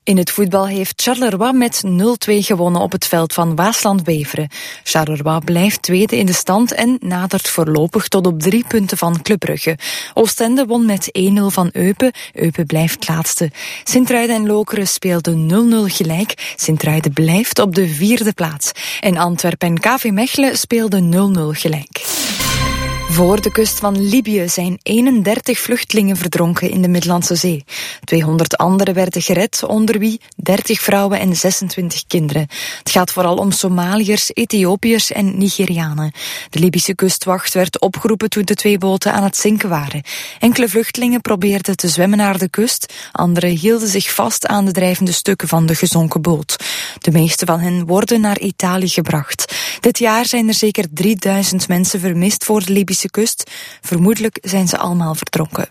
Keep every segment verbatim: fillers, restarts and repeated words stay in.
In het voetbal heeft Charleroi met nul twee gewonnen op het veld van Waasland-Beveren. Charleroi blijft tweede in de stand en nadert voorlopig tot op drie punten van Club Brugge. Oostende won met één nul van Eupen. Eupen blijft laatste. Sint-Truiden en Lokeren speelden nul nul gelijk. Sint-Truiden blijft op de vierde plaats. En Antwerpen en K V Mechelen speelden nul nul gelijk. Voor de kust van Libië zijn eenendertig vluchtelingen verdronken in de Middellandse Zee. tweehonderd anderen werden gered, onder wie dertig vrouwen en zesentwintig kinderen. Het gaat vooral om Somaliërs, Ethiopiërs en Nigerianen. De Libische kustwacht werd opgeroepen toen de twee boten aan het zinken waren. Enkele vluchtelingen probeerden te zwemmen naar de kust, anderen hielden zich vast aan de drijvende stukken van de gezonken boot. De meeste van hen worden naar Italië gebracht. Dit jaar zijn er zeker drieduizend mensen vermist voor de Libische kust. Vermoedelijk zijn ze allemaal verdronken.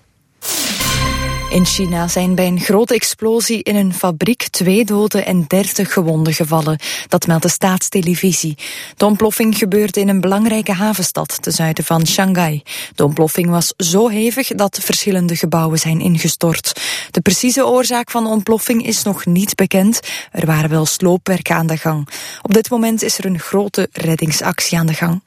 In China zijn bij een grote explosie in een fabriek twee doden en dertig gewonden gevallen. Dat meldt de staatstelevisie. De ontploffing gebeurde in een belangrijke havenstad ten zuiden van Shanghai. De ontploffing was zo hevig dat verschillende gebouwen zijn ingestort. De precieze oorzaak van de ontploffing is nog niet bekend. Er waren wel sloopwerken aan de gang. Op dit moment is er een grote reddingsactie aan de gang.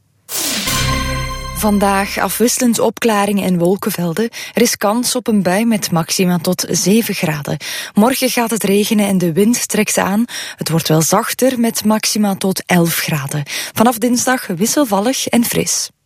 Vandaag afwisselend opklaringen en wolkenvelden. Er is kans op een bui met maxima tot zeven graden. Morgen gaat het regenen en de wind trekt aan. Het wordt wel zachter met maxima tot elf graden. Vanaf dinsdag wisselvallig en fris.